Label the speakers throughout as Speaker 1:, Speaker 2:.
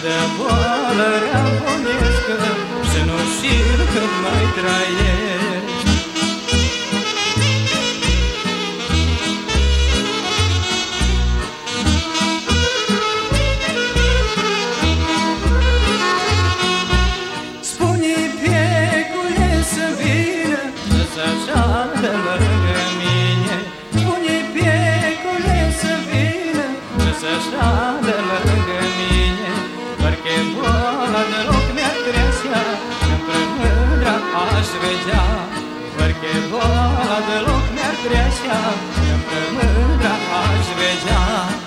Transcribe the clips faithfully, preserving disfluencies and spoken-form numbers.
Speaker 1: de boală rea boneșcă, să nu știu cât mai trăiești. Spune-i piecule să vină, să se așadă lângă mine. Spune-i piecule să vină, să se așadă lângă mine. Parcă boala deloc mi-ar tresea, împreună aș vedea. Parcă boala deloc mi-ar tresea, împreună aș vedea.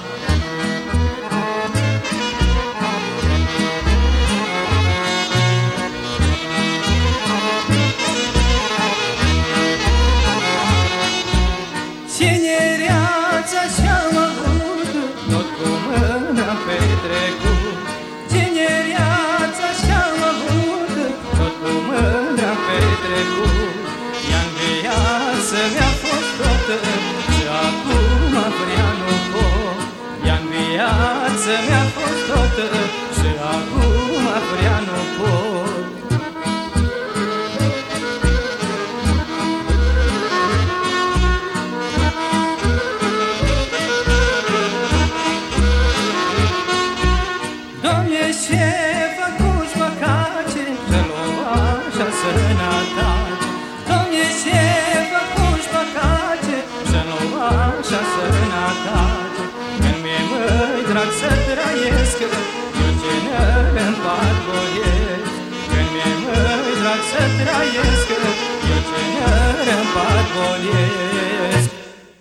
Speaker 1: Tinereața și-am avut, tot cu mâna petrecut. Tinereața și-am avut, tot cu mâna petrecut. Ea-n viață mi-a fost toată, și acum vrea nu pot. Ea-n viață mi-a fost toată, și acum vrea nu pot. Doamne, ce făcuși păcace, să luăm așa sănătate. Doamne, ce făcuși păcace, să luăm așa sănătate. Când mi-e măi drag să trăiesc, eu ce ne-mi pat voiesc. Când mi-e măi drag să trăiesc, eu ce ne-mi pat voiesc.